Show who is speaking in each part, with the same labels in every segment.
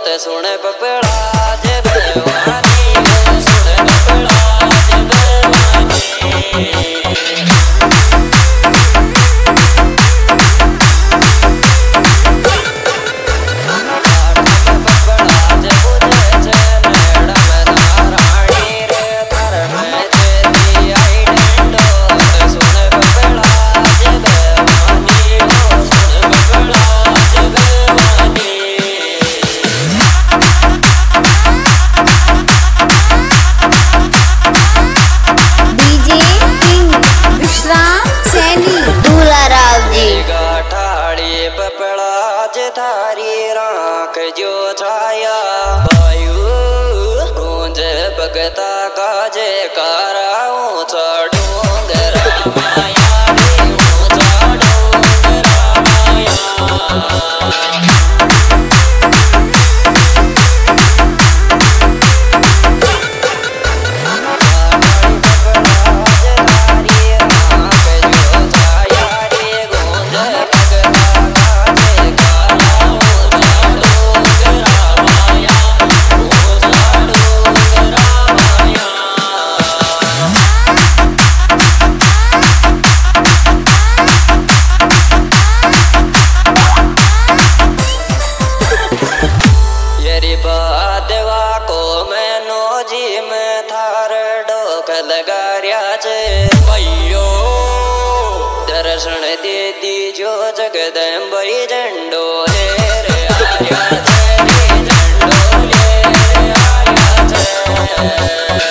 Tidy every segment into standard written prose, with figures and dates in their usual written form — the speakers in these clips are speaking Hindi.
Speaker 1: ते सुन पपड़ा जे बेवानी सुन पपड़ा जे बेवानी
Speaker 2: थारी राख जो छाया वायु गूंज भगता का जयकारा ऊंचा डोंगरा माया रे ऊंचा डोंगरा माया दर्शन दे दीजो जगदम्बई झंडो ले रे आर्या रे झंडो ले रे आर्या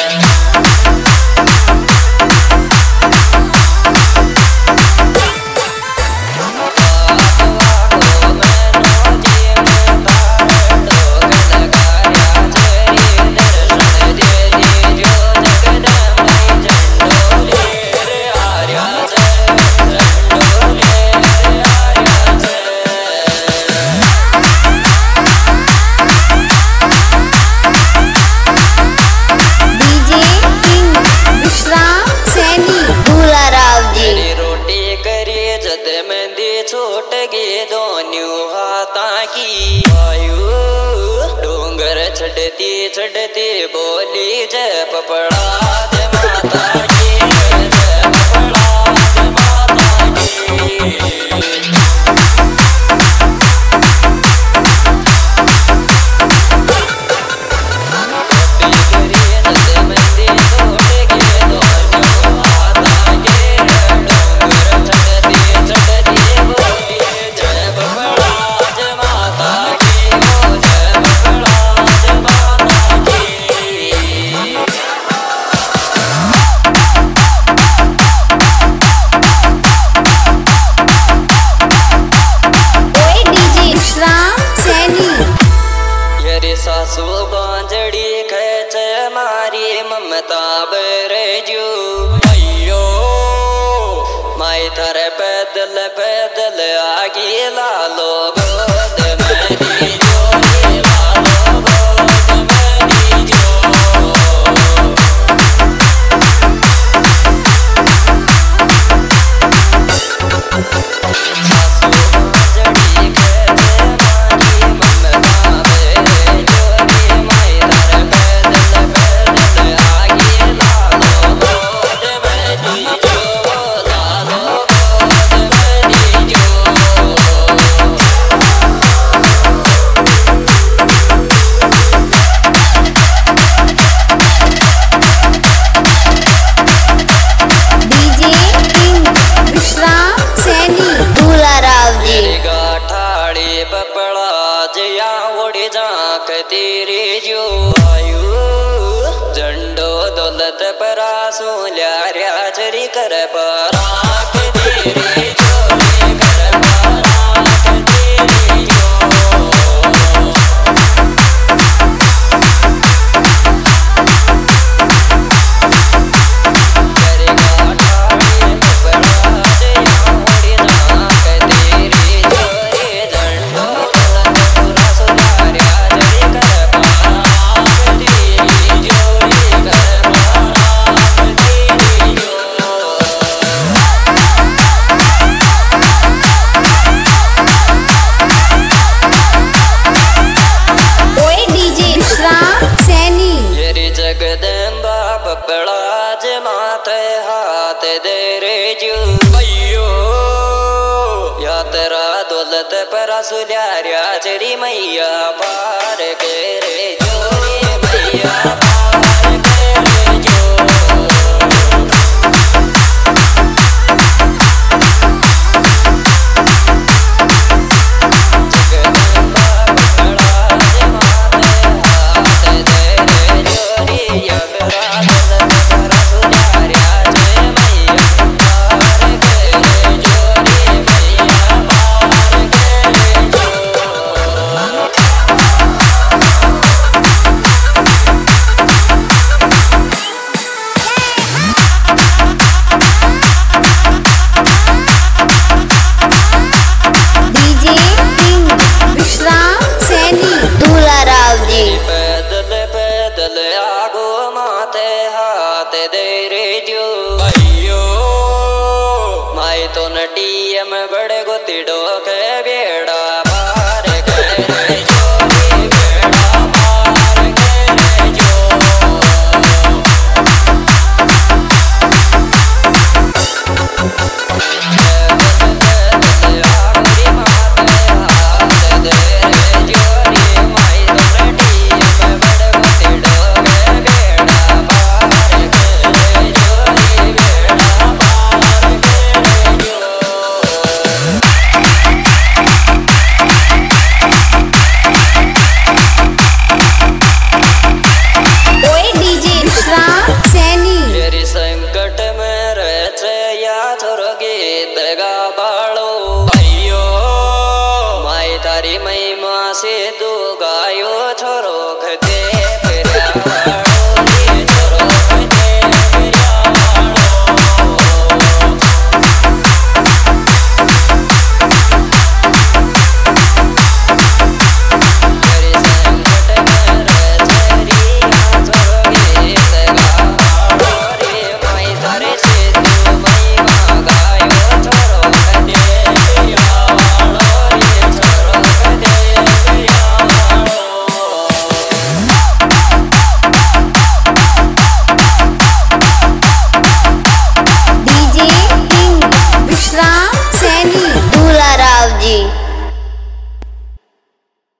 Speaker 2: छोट गे दोन्यों हाथा की वायु डोंगर छड़ती छड़ती बोली जय पपड़ा जय माता की जय पपड़ा जय माता की सासू बांजड़ी खेच मारी ममता बरजू अयो माई थारे पैदल पैदल आगे लालो गोद मेरी जोड़ी लालो गोद मेरी जो तेरे जो आयु झंडो दौलत परा सोल्या र्या चरी कर पराख तेरे जो कर पराख तेरे जो दौलत पर सुल्यार्या चरी मैया पार के रे जोरी मैया पार के रे जो बड़े गोतिडो के बेड़ा पार के रे जोरी बेड़ा पार के रे जो से दो